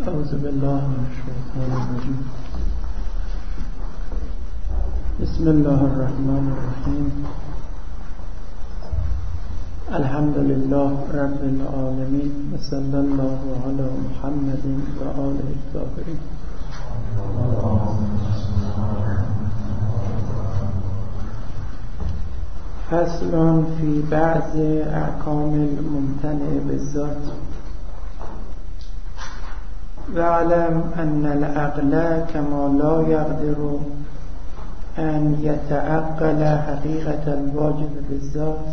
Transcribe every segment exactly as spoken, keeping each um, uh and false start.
اعوذ بالله من الشیطان الرجیم. بسم الله الرحمن الرحیم. الحمد لله رب العالمین و صلی الله علی محمد و آله الطاهرین. فصل فی بعض احکام الممتنع بالذات. واعلم ان العقل كما لا يقدر ان يتعقل حقيقة الواجب بالذات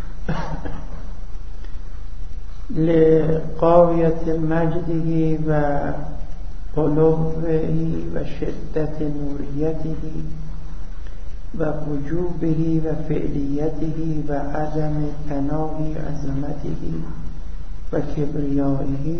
لقاوية مجده وعلوه وشدة نوريته ووجوبه وفعليته وعدم تناهي عظمته وكبريائه،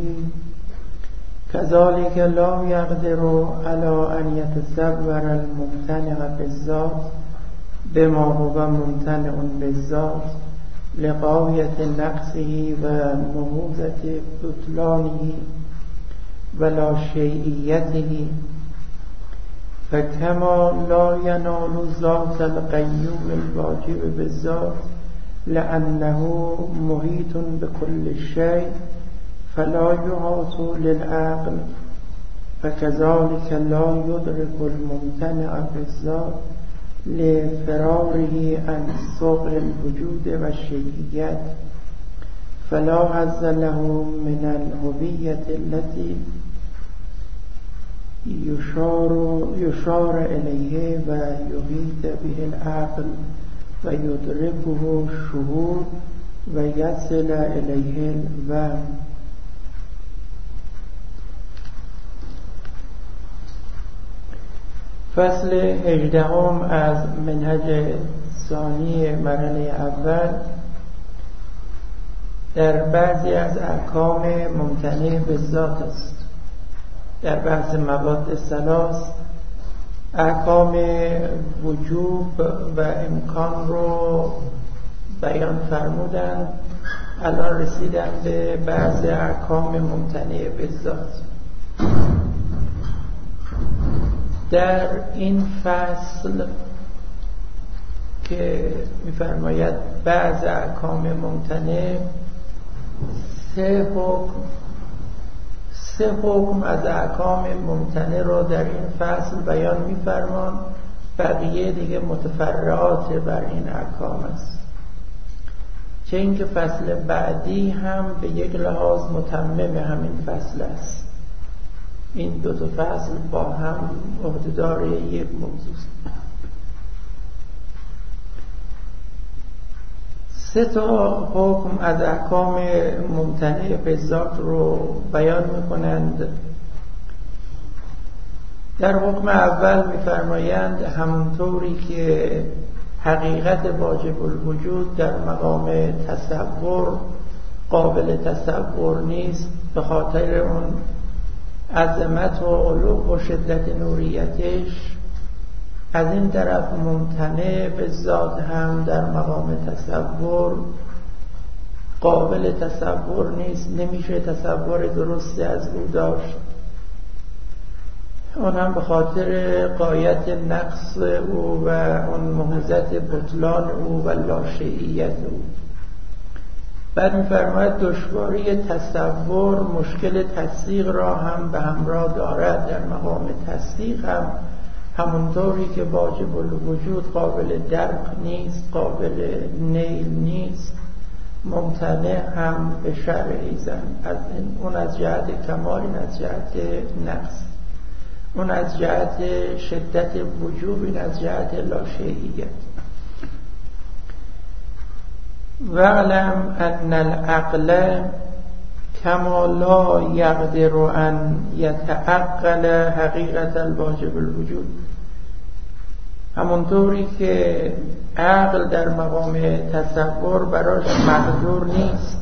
كذلك لا يقدر على أن يتصور الممتنع بالذات بما هو ممتنع بالذات لقاوية نقصه ونهوضة بطلانه ولا شيئيته، فكما لا ينال ذات القيوم الواجب بالذات لأنه محيط بكل شيء فلا يحاط للعقل، فكذلك لا يدرك الممتنع بالذات لفراره عن سوق الوجود والشيئيات، فلا حظ له من الهوية التي يشار, يشار إليه ويحيط به العقل ويدركه الشهود ويصل إليه الوهم. فصل هجدهم از منهج ثانی مرحله اول در بعضی از احکام ممتنع بالذات است. در بحث مواد ثلاث احکام وجوب و امکان رو بیان فرمودند. الان رسیدن به بعض احکام ممتنع بالذات. در این فصل که می‌فرماید بعض احکام ممتنع، سه حکم سه حکم از احکام ممتنع رو در این فصل بیان می‌فرمان. بقیه دیگه متفرعات بر این احکام است، چه اینکه فصل بعدی هم به یک لحاظ متمم همین فصل است. این دو تا فصل با هم عهده‌دار یک موضوع است. سه تا حکم از احکام ممتنع بالذات رو بیان می‌کنند. در حکم اول می‌فرمایند همونطوری که حقیقت واجب الوجود در مقام تصور قابل تصور نیست به خاطر اون عظمت و علو و شدت نوریتش، از این طرف ممتنع به ذات هم در مقام تصور قابل تصور نیست، نمیشه تصور درستی از او داشت، اون هم به خاطر غایت نقص او و اون مهزت بطلان او و لاشیئیت او. بعد می‌فرماید دشواری تصور مشکل تصدیق را هم به همراه دارد. در مقام تصدیق هم همونطوری که واجب الوجود قابل درک نیست، قابل نیل نیست، ممتنع هم به شرع ایزن. از اون از جهت کمال، این از جهت نقص، اون از جهت شدت وجوب، این از جهت لاشیئیت. واعلم ان العقل كما لا يقدر ان يتعقل حقیقت الواجب الوجود، همونطوری که عقل در مقام تصور براش مقدور نیست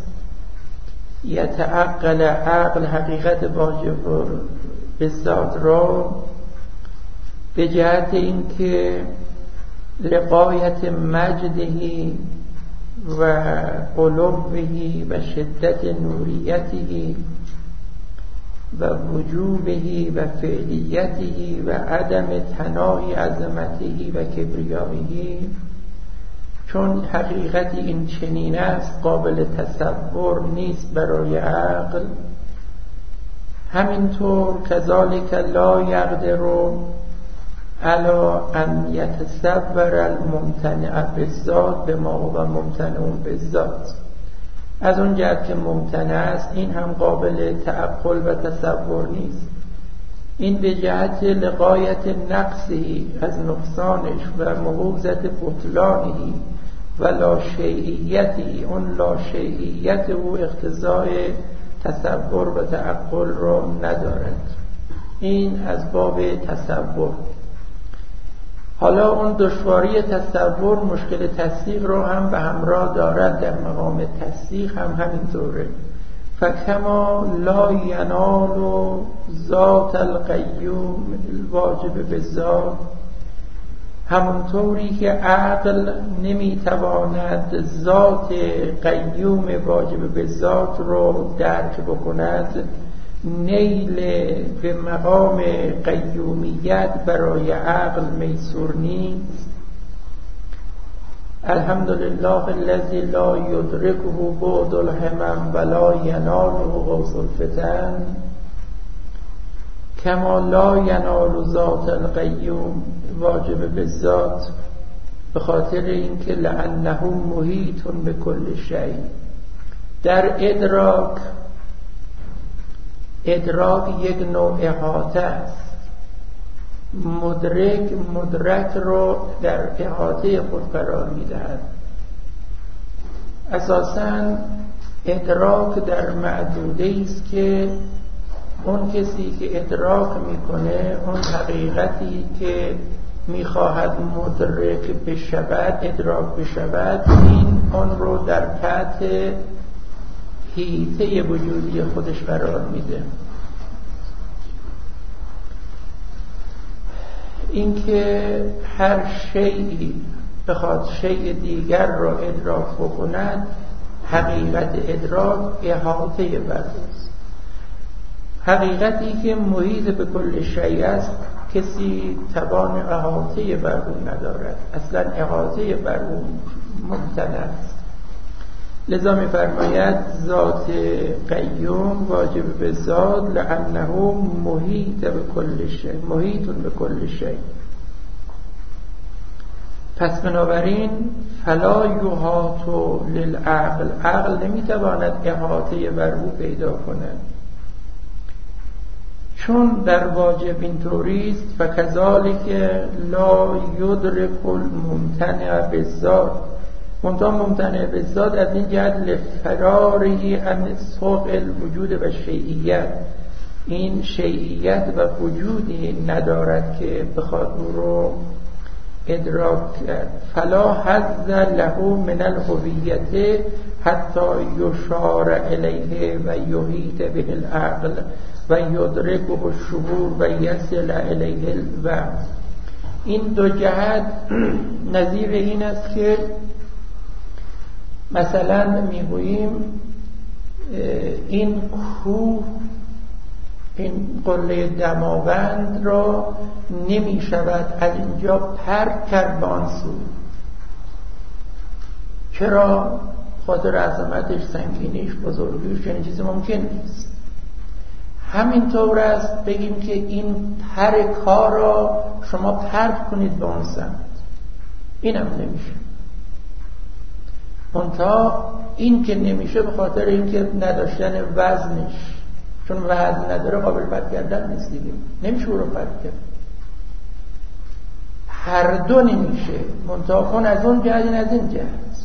یتعقل عقل حقیقت واجب بالذات را، به جهت اینکه لقایت مجدهی و علوه و شدت نوریته و وجوبه و فعلیته و عدم تناهی عظمته و کبریائه، چون حقیقت این چنین است قابل تصور نیست برای عقل. همینطور کذالک لا یقدر علی ان یتصور الممتنع بالذات بما هو ممتنع بالذات. از اون جهت که ممتنع است این هم قابل تعقل و تصور نیست. این به جهت لغایت نقصی از نقصانش و موجزت بطلانه و لاشیعیتی، اون لاشیعیت او اقتضای تصور و تعقل را ندارد. این از باب تصور. حالا اون دشواری تصور مشکل تصدیق رو هم به همراه دارد. در مقام تصدیق هم همینطوره. فکما لا ینال ذات القیوم الواجب بالذات، همونطوری که عقل نمیتواند ذات قیوم واجب بالذات رو درک بکند، نیل به مقام قیومیت برای عقل میسور نیست. الحمدلله الذی لا یدرکه بعد الهمم ولا یناله غوث الفتن، کما لا ینال ذات القیوم واجب بالذات، به خاطر اینکه لانه محیط بكل شیء. در ادراک، ادراک یک نوع احاطه است. مدرک مدرک رو در احاطه خود قرار میدهد. اساساً ادراک در معدوده است که اون کسی که ادراک میکنه اون حقیقتی که میخواهد مدرک بشود، ادراک بشود، این اون رو در تحت حیطه وجودی خودش قرار میده. اینکه هر شیئی بخواد شیء دیگر را ادراک بکند، حقیقت ادراک احاطه بر اوست. حقیقتی که محیط به کل شیء است کسی توان احاطه بر او ندارد، اصلا احاطه بر او ممتنع است. لذا می فرماید ذات قیوم واجب به ذات لانه محیط به کل شیء، محیط به کل شیء. پس بنابراین فلا یحاط للعقل، عقل نمیتواند احاطه بر او پیدا کند، چون در واجب اینطوری است. فکذالک لا یدرک الممتنع بالذات، منتها ممتنع بالذات از این جهت لفراری عن سوق الوجود و شیعیت، این شیعیت و وجودی ندارد که بخواد او رو ادراک کرد. فلا حظ له من الهویت حتی یشار الیه و یحیط به العقل و یدرکه الشعور و یصل الیه الوهم. این دو جهت نظیر این است که مثلا میگوییم این کوه، این قله دماوند را نمی شود از اینجا پرت کرد به آن سو. چرا؟ خاطر عظمتش، سنگینیش، بزرگیش، چنین چیزی ممکن نیست. همینطور است بگیم که این پر کار را شما پرت کنید به آن سمت، اینم نمیشه. منتها این که نمیشه به خاطر اینکه نداشتن وزنش، چون وزن نداره قابل پرت کردن نیست دیگه، نمیشه او رو پرت کرد. هر دو نمیشه، منتها کن از اون جهت این از این جهت.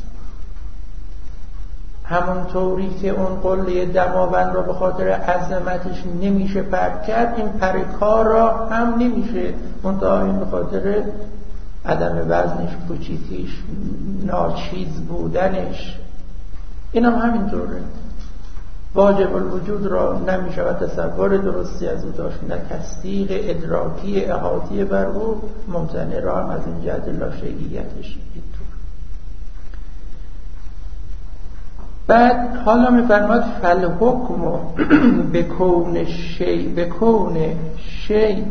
همونطوری که اون قله دماوند را به خاطر عظمتش نمیشه پرت کرد، این پرکار را هم نمیشه، منتها این به خاطر عدم وزنش، کوچیکیش، ناچیز بودنش، این هم همینطوره. واجب الوجود را نمیشود تصور درستی از او داشت، نه تصدیق ادراکی احاطی بر او، ممتنع را هم از این جهت لاشیعیتش اینطور. بعد حالا میفرماد فالحکم به کون شی به کون شی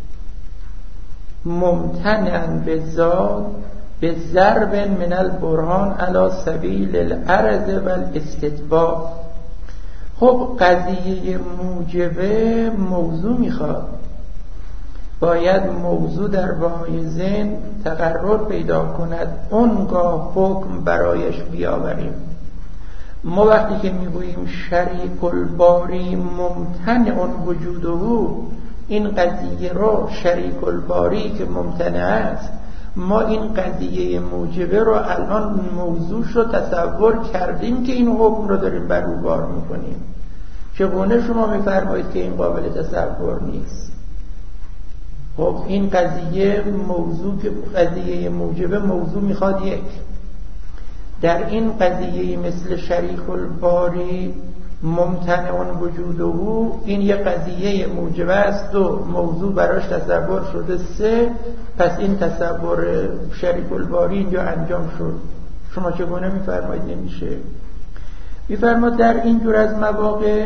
ممتنعا به ذات به ضرب من البرهان علی سبیل العرض و الاستتباع. خب قضیه موجبه موضوع میخواد، باید موضوع در وای ذهن تقرر پیدا کند، اونگاه حکم برایش بیاوریم. ما وقتی که میگوییم شریک الباری ممتنع وجوده، این قضیه رو شریک الباری که ممتنع است، ما این قضیه موجبه رو الان موضوعش رو تصور کردیم که این حکم رو داریم بر او بار میکنیم. چگونه شما میفرمایید که این قابل تصور نیست؟ خب این قضیه موضوع که قضیه موجبه موضوع میخواد یک، در این قضیه مثل شریک الباری ممتنع وجوده، این یک قضیه موجبه است، دو موضوع براش تصور شده، سه پس این تصور شریک الباری اینجا انجام شد. شما چگونه میفرمایید نمیشه؟ میفرماد در این جور از مواقع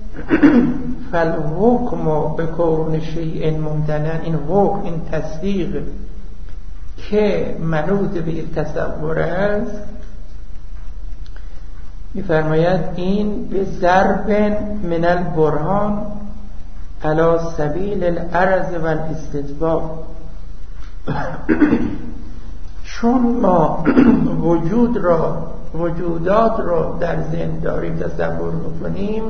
فالحکم به کون شیء ممتنع، این حکم، این تصدیق که منوط به یک تصور است، میفرماید این به ضرب من البرهان علی سبیل العرض و الاستتباع. چون ما وجود را وجودات را در ذهن داریم تصور میکنیم،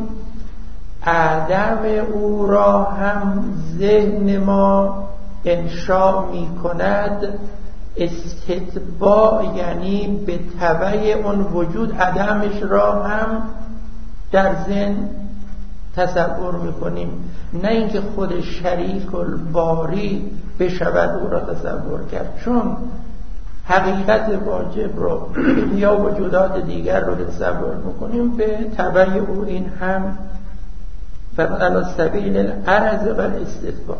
عدم او را هم ذهن ما انشا میکند. استتباع یعنی به تبع اون وجود عدمش را هم در ذهن تصور میکنیم، نه اینکه خود شریک الباری بشود او را تصور کرد. چون حقیقت واجب رو یا وجودات دیگر رو تصور میکنیم، به تبع او این هم فعلی سبیل العرض و الاستتباع.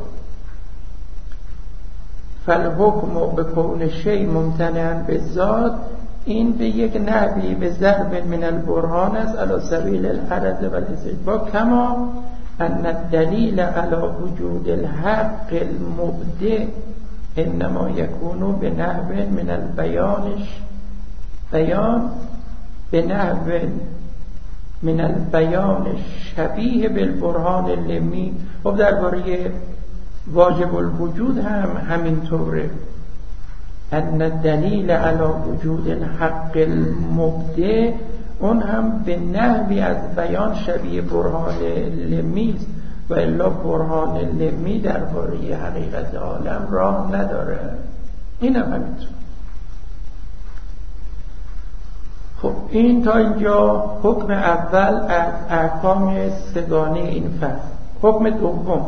فالحکم به کون شیء ممتنعا به ذات، این به یک نحوی به ضرب من البرهان است علی سبیل العرض و الاستتباع، کما ان الدلیل علی وجود الحق المبدع انما یکون به نحو من البیانش بیان به نحو من البیان شبیه بالبرهان لمی. خب درباره واجب الوجود هم همینطوره، ان الدلیل علی وجود الحق المبدع، اون هم به نحوی از بیان شبیه برهان لمی است، و الا برهان لمی درباره حقیقت عالم راه نداره. این هم همینطور. خب این تا اینجا حکم اول از احکام سگانه این فصل. حکم دوم،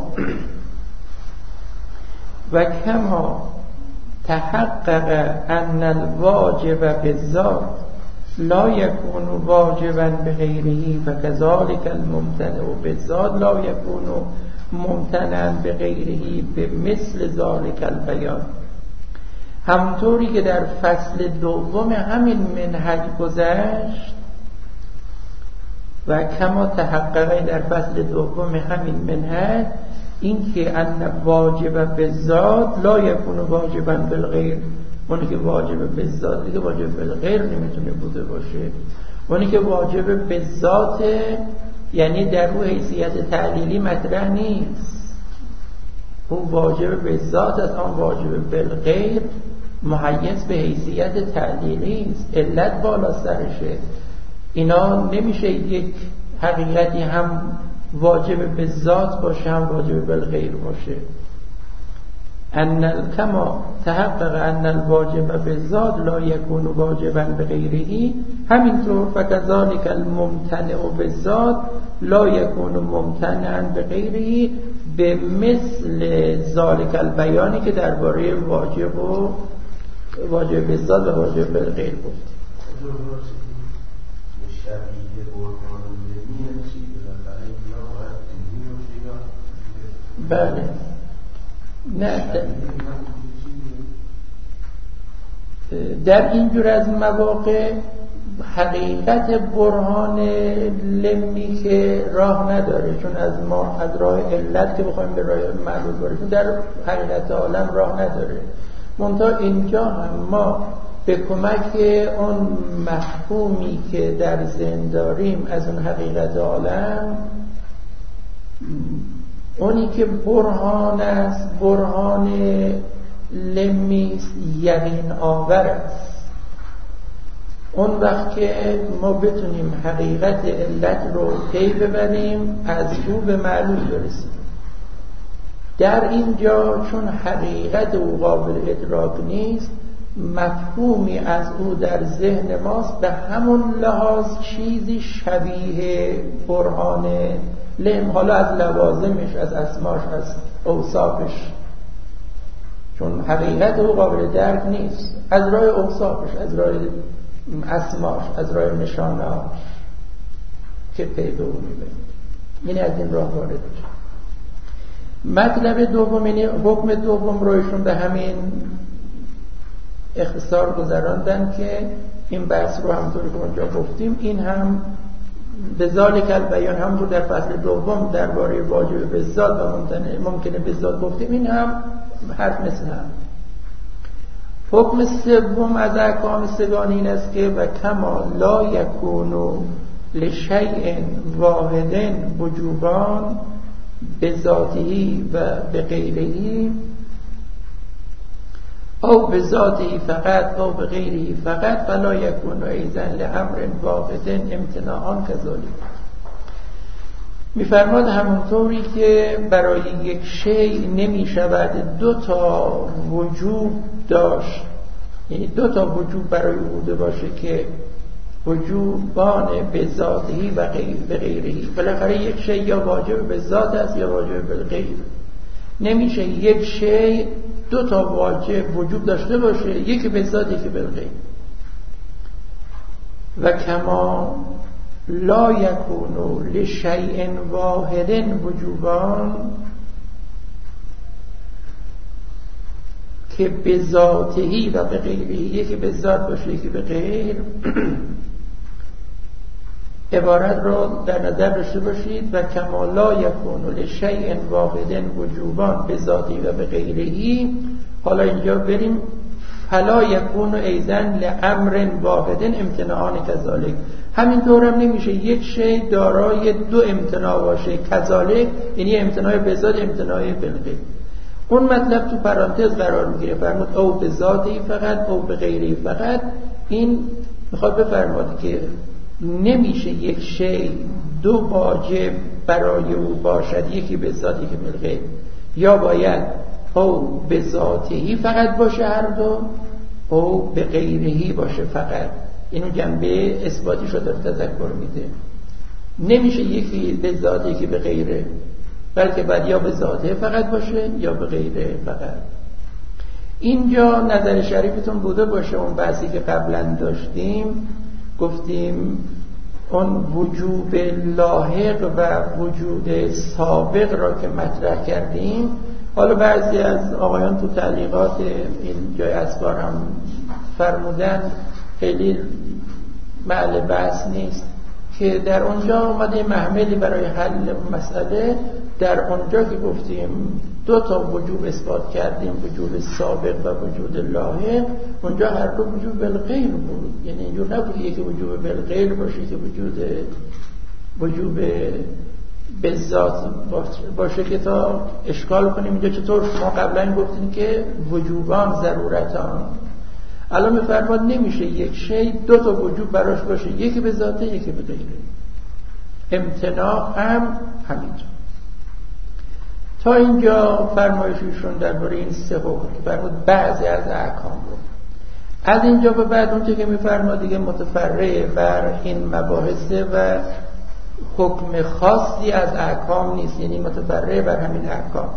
و کما تحقق ان الواجب بالذات لا یکون واجبا بغیره فکذلک الممتنع بالذات لا یکون ممتنعا بغیره بمثل ذلک البیان. همونطوری که در فصل دوم همین منهج گذشت، و کما تحقق در فصل دوم همین منهج، این که ان واجب بالذات لا یکون واجبا بالغیر، اونی که واجب بالذات دیگه واجب بالغیر نمیتونه بوده باشه. اونی که واجب بالذات یعنی در رو حیثیت تعلیلی مطرح نیست، اون واجب بالذات از آن واجب بالغیر محیز به حیثیت تعلیلی است، علت بالا سرشه. اینا نمیشه یک حقیقتی هم واجب بالذات باشه هم واجب بالغیر باشه. ان کما تحقق ان الواجب بالذات لا یکون واجبا بغیره، همینطور فکذلک الممتنع بالذات لا یکون ممتنعا بغیره به مثل ذلک البیانی که درباره واجب و واجب بالذات و واجب بالغیر بود. بله نه در این جور از مواقع حقیقت برهان لمی که راه نداره، چون از ما از راه علت که بخوایم به راه معلول بریم در حقیقت عالم راه نداره. منتها اینجا هم ما به کمک اون مفهومی که در ذهن داریم از اون حقیقت عالم، اونی که برهان است، برهان لمی یقین آور است. اون وقت که ما بتونیم حقیقت علت رو پی ببریم، از او به معلول برسیم. در اینجا چون حقیقت او قابل ادراک نیست، مفهومی از او در ذهن ماست، به همون لحاظ چیزی شبیه برهان لم، حالا از لوازمش، از اسماش، از اوصافش، چون حقیقت او قابل درک نیست، از راه اوصافش، از راه اسماش، از راه نشانه‌اش که پی به او میبریم. این از این راه وارد میشه. مطلب دوم، یعنی حکم دوم رو ایشون به همین اختصار گذراندن که این بحث رو همونطوری که اونجا گفتیم، این هم به ذالک البیان، هم رو در فصل دوم درباره واجب به ذات و ممکنه به ذات گفتیم، این هم حرف مثل هم. حکم سوم از احکام سگان این است که و کما لا یکون لشیء واحد وجوبان به ذاتی و به غیره، او به ذاتی فقط او به غیره فقط، فلا یکون ایضا لامر واحد امتناعان کذالک. میفرماد همونطوری که برای یک شیء نمی شود دو تا وجوب داشت، یعنی دو تا وجوب برای بوده باشه که وجوبان به ذاتی و غیر به غیره، بالاخره یک شیء یا واجب به ذات است یا واجب به غیر. نمیشه یک شیء دو تا واجب وجوب داشته باشه، یکی به ذات یکی به غیر. و کما لا یکون لشیء واحد وجوبان، که به ذاتی و به غیره، یکی به ذات باشه یکی به غیر. عبارت رو در نظر داشته باشید. و کما لا یکون لشیء واحد وجوبان به ذاتی و به غیره. حالا اینجا بریم فلا یکون ایضا لامر واحد امتناعان کذالک. همینطور هم نمیشه یک شی دارای دو امتناع باشه، کذالک یعنی امتناع به ذات، امتناع به غیر. اون مطلب تو پرانتز قرار میگیره، فرمود او به ذاتی فقط او به غیره فقط. این میخواد بفرماد که نمیشه یک شی دو واجب برای او باشد، یکی به ذات یکی به غیر، یا باید او به ذاتی فقط باشه هر دو، او به غیرهی باشه فقط. اینو جنبه اثباتی شده رو تذکر میده. نمیشه یکی به ذات یکی به غیره، بلکه باید یا به ذاته فقط باشه یا به غیره فقط. اینجا نظر شریفتون بوده باشه اون بحثی که قبلا داشتیم، گفتیم اون وجوب لاحق و وجود سابق را که مطرح کردیم. حالا بعضی از آقایان تو تعلیقات این جای اسکار هم فرمودن، خیلی محل بحث نیست، که در اونجا اومده محملی برای حل مسئله. در اونجا که گفتیم دو تا وجوب اثبات کردیم، وجود سابق و وجود لاحق، اونجا هر دو وجود بالغیر بود. یعنی اینجور نبود یکی وجود بالغیر باشه که وجود وجود به ذات باشه که تا اشکال کنیم اینجا چطور ما قبلا گفتیم که وجوبان ضرورتان. الان میفرماد نمیشه یک شی دو تا وجوب براش باشه، یکی به ذاته یکی به غیره. امتناع هم همینطور. تا اینجا فرمایششون درباره این سه حکم فرمود بعضی از احکام رو. از اینجا به بعد اون که میفرماد دیگه متفرع بر این مباحثه و حکم خاصی از احکام نیست، یعنی متفرع بر همین احکام.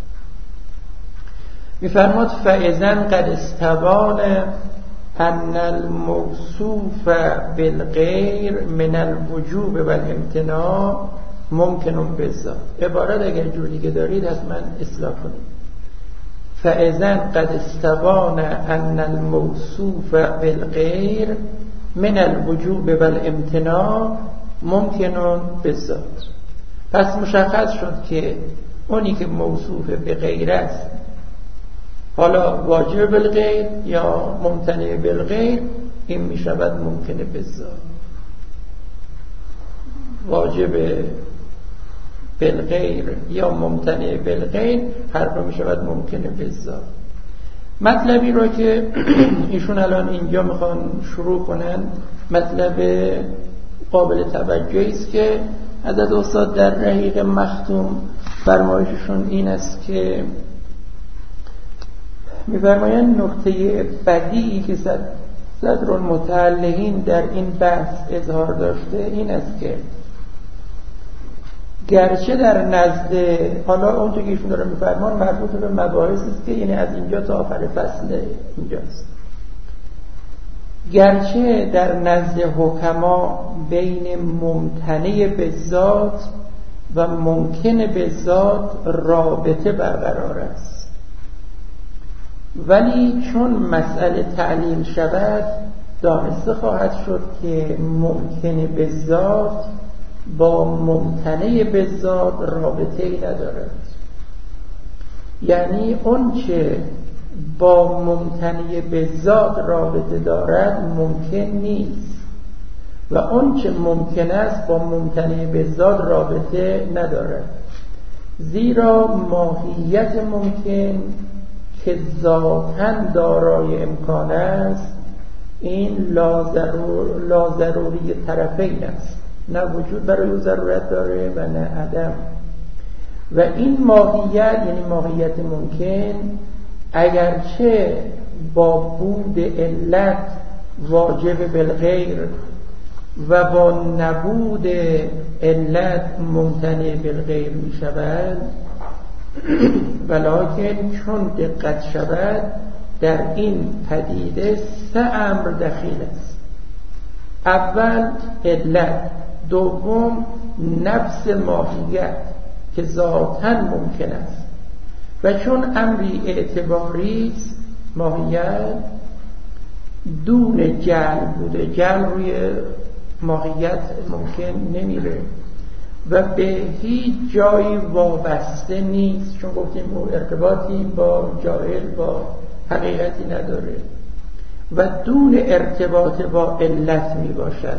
میفرماد فاذا قد استبان ان الموصوف بالغیر من الوجوب و الامتناع ممکن بالذات. عبارت اگر جور دیگه دارید حتما اصلاح کنید. فاذا قد استبان ان الموصوف بالغیر من الوجوب و الامتناع ممکنون بالذات. پس مشخص شد که اونی که موصوف به غیر است، حالا واجب بالغیر یا ممتنع بالغیر، این می شود ممکنه بالذات. واجب بالغیر یا ممتنع بالغیر هر دو می شود ممکنه بالذات. مطلبی رو که ایشون الان اینجا میخوان شروع کنن مطلب قابل توجهی است که حضرت استاد در رحیق مختوم فرمایششون این است که می‌فرمایند نکته بدیعی که صدرالمتعلقین در این بحث اظهار داشته این است که گرچه در نزد، حالا اون تو که ایشون داره می‌فرمان مربوط به مباحثی است که یعنی از اینجا تا آخر فصل اینجاست، گرچه در نزد حکما بین ممتنع بالذات و ممکن بالذات رابطه برقرار است، ولی چون مسئله تعلیم شود دانسته خواهد شد که ممکن بالذات با ممتنع بالذات رابطه‌ای ندارد. یعنی اون چه با ممتنع بالذات رابطه دارد ممکن نیست و اون چه ممکن است با ممتنع بالذات رابطه ندارد، زیرا ماهیت ممکن که ذاتاً دارای امکان است این لازروری طرفین است، نه وجود برای او ضرورت داره و نه عدم. و این ماهیت یعنی ماهیت ممکن اگرچه با بود علت واجب بالغیر و با نبود علت ممتنع بالغیر می شود، ولکن چون دقت شود در این پدیده سه امر دخیل است. اول علت، دوم نفس ماهیت که ذاتاً ممکن است و چون امری اعتباری است ماهیت دون جعل بوده، جعل روی ماهیت ممکن نمیره و به هیچ جایی وابسته نیست، چون گفتیم ارتباطی با جاهل با حقیقتی نداره و دون ارتباط با علت می باشد.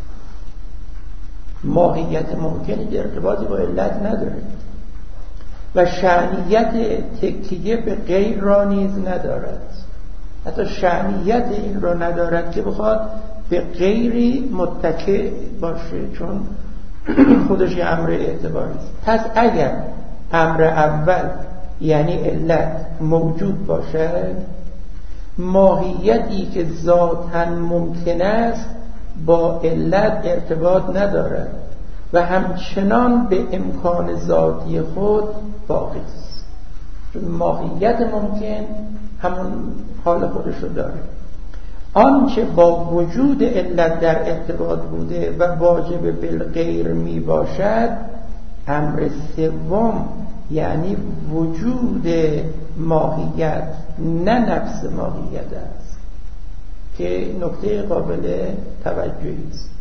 ماهیت ممکنی ارتباطی با علت نداره و شأنیت تکیه به غیر را نیز ندارد، حتی شأنیت این را ندارد که بخواد به غیری متکی باشه، چون خودش یه امر اعتباری است. پس اگر امر اول یعنی علت موجود باشد، ماهیتی که ذاتاً ممکن است با علت ارتباط ندارد و همچنان به امکان ذاتی خود باقی است، چون ماهیت ممکن همون حال خودش رو داره. آنچه با وجود علت در ارتباط بوده و واجب بالغیر می باشد امر سوم یعنی وجود ماهیت نه نفس ماهیت است که نکته قابل توجهی است.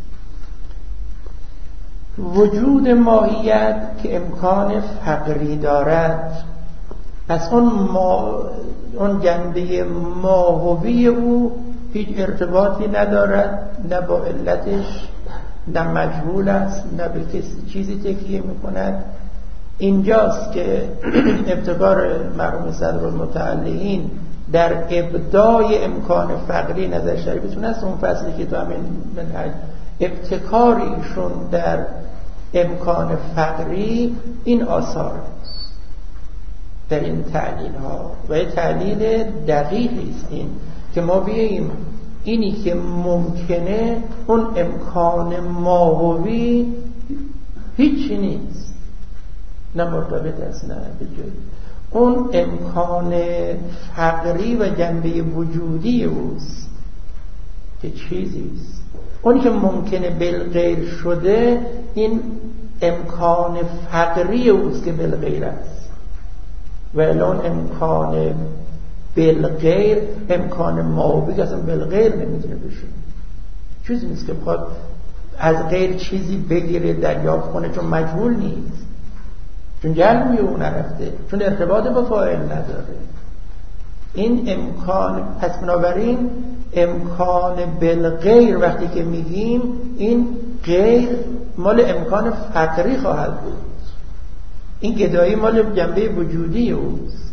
وجود ماهیت که امکان فقری دارد، پس اون, ما اون جنبه ماهوی او هیچ ارتباطی ندارد، نه با علتش، نه مجهول است، نه به کسی چیزی تکیه میکند. اینجاست که ابتکار مرحوم صدرالمتعلقین در ابداع امکان فقری نظر شریفتون است، اون فصلی که تو همین منهج ابتکاریشون در امکان فقری این آثار در این تعلیل ها و یه تعلیل دقیقی است این که ما بیاییم اینی که ممکنه اون امکان ماهوی هیچی نیست، نه مرتبط است نه به جایی، اون امکان فقری و جنبه وجودی اوست که چیزیست. اونی که ممکنه بالغیر شده این امکان فقری اوست که بالغیر است و الان امکان بالغیر امکان ماهوی که اصلا بالغیر نمیتونه بشه، چیزی نیست که بخواد از غیر چیزی بگیره دریافت کنه، چون مجهول نیست، چون جهل میگه اون نرفته، چون ارتباط با فاعل نداره. این امکان، پس بنابراین امکان بالغیر وقتی که میگیم این غیر مال امکان فقری خواهد بود، این گدایی مال جنبه وجودی اوست.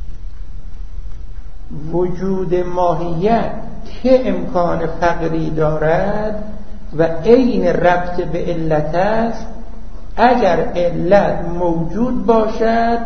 وجود ماهیت که امکان فقری دارد و عین ربط به علت است، اگر علت موجود باشد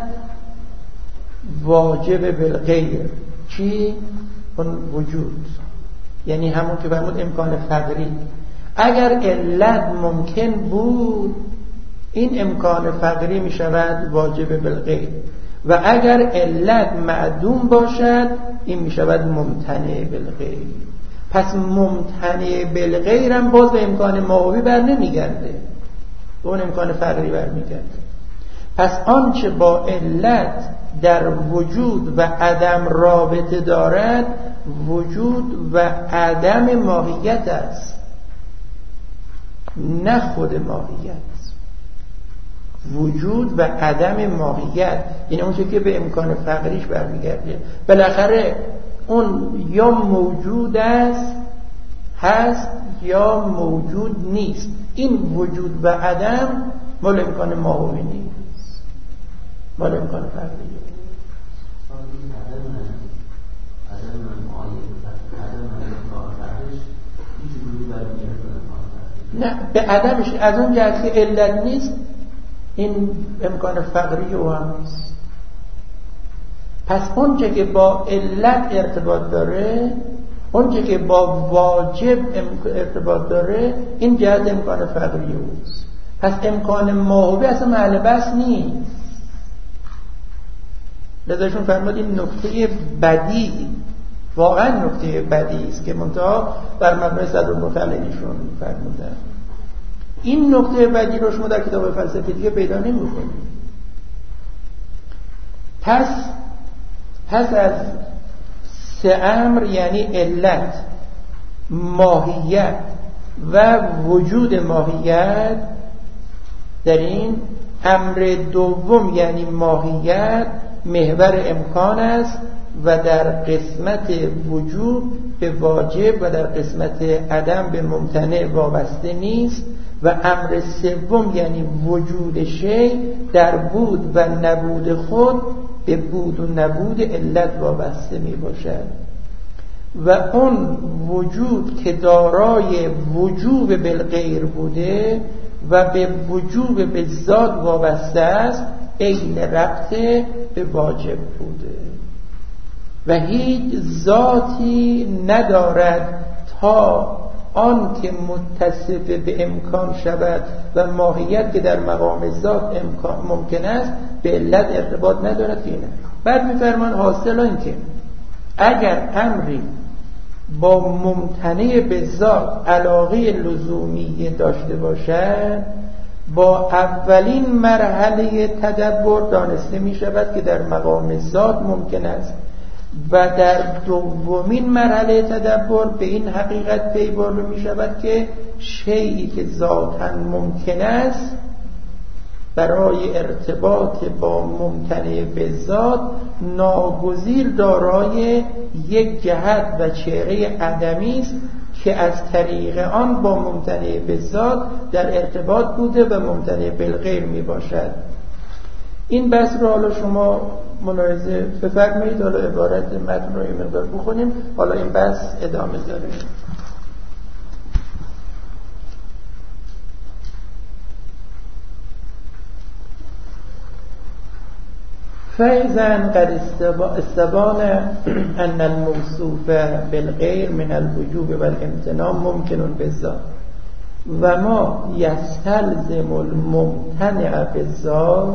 واجب بالغیر. چی؟ اون وجود، یعنی همون که فرمود امکان فقری. اگر علت ممکن بود این امکان فقری می شود واجب بالغیر، و اگر علت معدوم باشد این می شود ممتنع بالغیر. پس ممتنع بالغیر هم باز به امکان ماهوی بر نمیگرده، به اون امکان فقری بر میگرده. پس آنچه با علت در وجود و عدم رابطه دارد وجود و عدم ماهیت است، نه خود ماهیت. وجود و عدم ماهیت یعنی اون که به امکان فقریش برمیگرده. بالاخره اون یا موجود است هست یا موجود نیست. این وجود و عدم مال امکان ماهوی نیست، مال امکان فقریه. نه، به عدمش از اون جهت که علت نیست این امکان فقری او هم نیست. پس اونچه که با علت ارتباط داره، اونچه که با واجب ارتباط داره، این جهت امکان فقری اوست. پس امکان ماهوی اصلا محل بحث نیست. لذاشون فرمود این نکته بدی، واقعا نکته بدی است که منتها بر مبنای صدرالمطلعینشون فرمودن. این نکته بدی رو شما در کتاب فلسفه دیگه پیدا نمی‌کنید. پس پس از سه امر یعنی علت، ماهیت و وجود ماهیت، در این امر دوم یعنی ماهیت محور امکان است و در قسمت وجود به واجب و در قسمت عدم به ممتنع وابسته نیست. و امر سوم یعنی وجود شی در بود و نبود خود به بود و نبود علت وابسته می باشد. و اون وجود که دارای وجوب بالغیر بوده و به وجوب به ذات وابسته است عین ربط به واجب بوده و هیچ ذاتی ندارد تا آن که متصف به امکان شود و ماهیت که در مقام ذات امکان ممکن است به علت ارتباط ندارد. که اینه بعد می‌فرمان حاصل این که اگر امری با ممتنع به ذات علاقه لزومی داشته باشد، با اولین مرحله تدبر دانسته می شود که در مقام ذات ممکن است و در دومین مرحله تدبر به این حقیقت پی برده می شود که شیئی که ذاتاً ممکن است برای ارتباط با ممتنع به ذات ناگزیر دارای یک جهت و چهره عدمی است که از طریق آن با ممتنع به ذات در ارتباط بوده و ممتنع بالغیر می باشد. این بحث رو حالا شما ملاحظه بفرمایید. حالا عبارت متن رو این مقدار بخونیم، حالا این بحث ادامه داره. فإذا قد استبان أن الموصوف بالغير من الوجوب والامتناع ممكن بالذات وما يستلزم الممتنع بالذات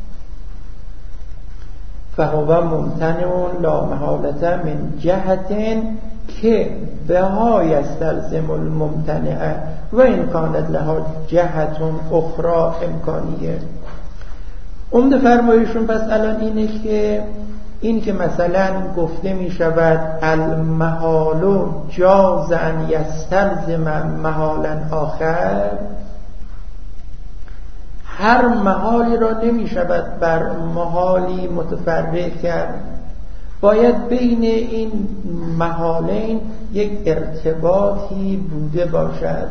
فهو ممتنع لا محالة من جهة که بها يستلزم الممتنع و إن كانت لها جهة أخرى امکانیه. عمده فرمایشون پس الان اینه که این که مثلا گفته می شود المحال جاز ان یستلزم محالا آخر، هر محالی را نمی شود بر محالی متفرع کرد، باید بین این محالین یک ارتباطی بوده باشد.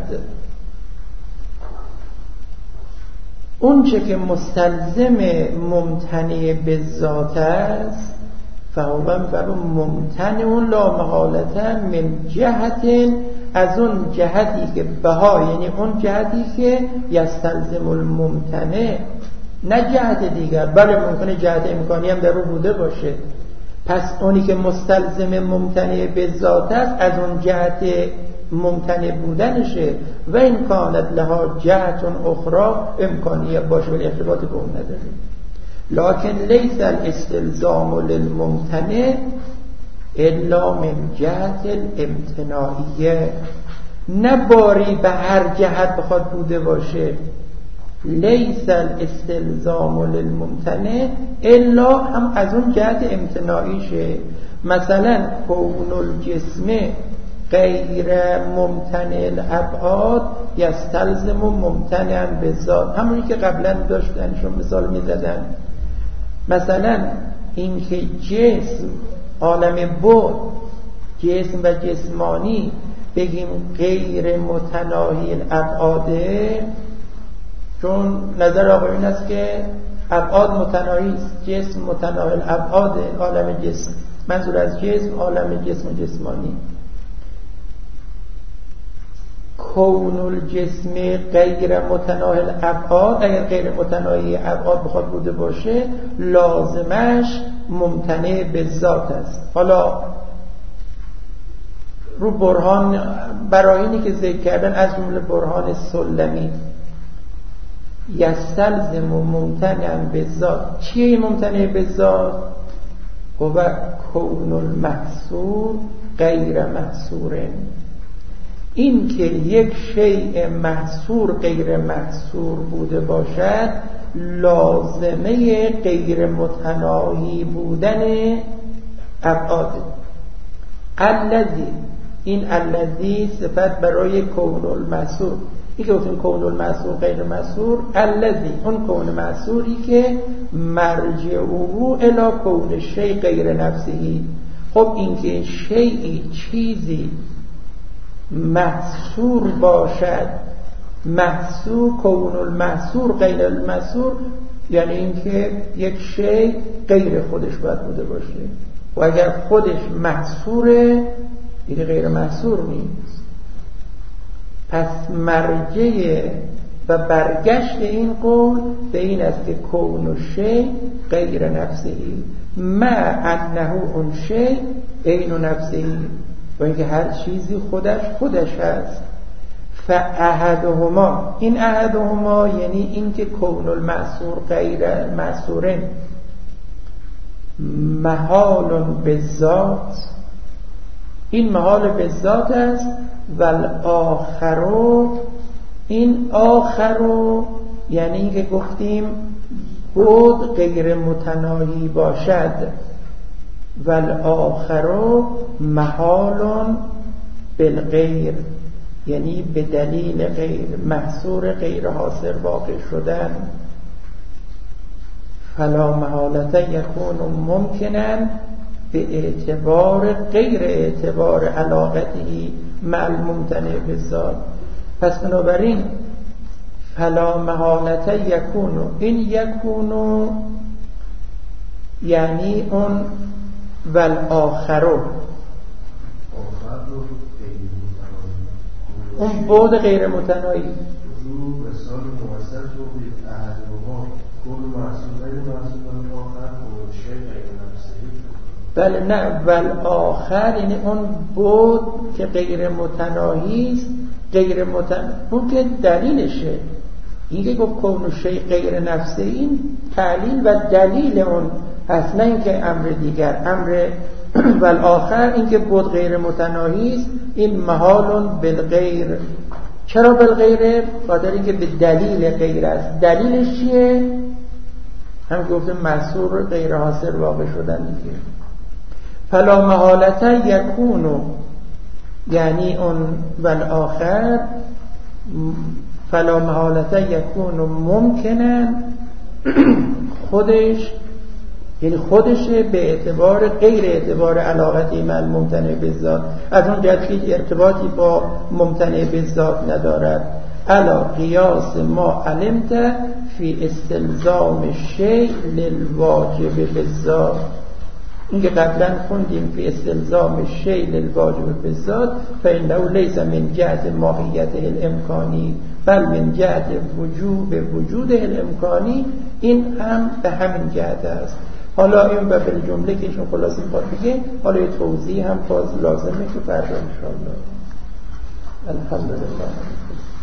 اون چه که مستلزم ممتنع به ذات است فهو ممتنع لا محالة من جهت، از اون جهتی که بها، یعنی اون جهتی که یستلزم الممتنع، نه جهت دیگر، بله ممکنه جهت امکانی هم در رو بوده باشه. پس اونی که مستلزم ممتنع به ذات است از اون جهت ممتنع بودنشه و این کانت لها جهت اخرى امکانیه باشه ولی ارتباط به اون نداره. لکن لیس الاستلزام للممتنع الا من جهت الامتناعیه، نباری به هر جهت بخواد بوده باشه. لیس الاستلزام للممتنع الا هم از اون جهت امتناعیشه. مثلا کون الجسم غیر ممتنع الابعاد یستلزم ممتنعا به ذات، همونی که قبلا داشتن شما مثال میزدن. مثلا این که جسم عالم بود، جسم و جسمانی بگیم غیر متناهی الابعاده، چون نظر آقایون است که ابعاد متناهی است، جسم متناهی الابعاده، عالم جسم، منظور از جسم عالم جسم و جسمانی. کون الجسم غیر متناهی الابعاد، اگر غیر متناهی ابعاد بخواد بوده باشه لازمش ممتنع به ذات است. حالا رو برهان براهینی که ذکر کردن از جمله برهان سلمی، یستلزم ممتنعا به ذات، چیه ممتنع به ذات؟ و کون المحصور غیر محصور، این که یک شیء محصور غیر محصور بوده باشد لازمه غیر متناهی بودن ابعاد. الذی، این الذی صفت برای کون المحصور، این که گفتیم کون المحصور غیر محصور، الذی اون کون محصوری که مرجعه الی کون شیء غیر نفسه. خب این که شیئی چیزی محصور باشد، محصور کون المحصور غیر المحصور، یعنی اینکه یک شیء غیر خودش باید بوده باشه و اگر خودش محصوره دیگه غیر محصور نیست. پس مرجع و برگشت این قول به این است که کون الشیء غیر نفسه مع انه اون شیء عین نفسه، و اینکه هر چیزی خودش خودش هست. فاحدهما، این احدهما یعنی اینکه کون المحصور غیر محصورن محال بالذات، این محال بالذات است. و الاخرو، این آخرو یعنی اینکه گفتیم بود غیر متناهی باشد. و الاخرو محال بالغیر، یعنی به دلیل غیر، محصور غیر حاصل واقع شدن. فلا محالة یکون ممکنا به اعتبار غیر اعتبار علاقتی مع الممتنع بالذات. پس بنابراین فلا محالة یکون، این یکون یعنی اون والآخرو، اون بعد غیر متناهی. بله نه، والآخر یعنی اون بعد که غیر متناهی است، غیر متناهی اون که دلیلشه. این که گفت کون شیء غیر نفسه، این تعلیل و دلیل اون هست، نه اینکه امر دیگر. امر والآخر این که بود غیر متناهی است، این محال بالغیر. چرا بالغیر؟ خاطر اینکه به دلیل غیر است. دلیلش چیه؟ هم گفته محصور غیر حاصل واقع شدن دیگه. فلا محالته یکونو، یعنی اون والآخر فلا محالته یکونو ممکنن خودش، یعنی خودشه به اعتبار غیر اعتبار علاقتی من ممتنع بالذات، از اون جهت که ارتباطی با ممتنع بالذات ندارد. علا قیاس ما علمت فی استلزام شیء للواجب بالذات، این که قبلا خوندیم فی استلزام شیء للواجب بالذات فإنه لیس من جهت ماهیت الامکانی بل من جهت وجوب وجود الامکانی، این هم به همین جهت است. حالا این به جمله که ایشون خلاصه می‌خواد بگه، حالا یه توضیح هم باز لازمه که فردا ان شاء الله. الحمدلله.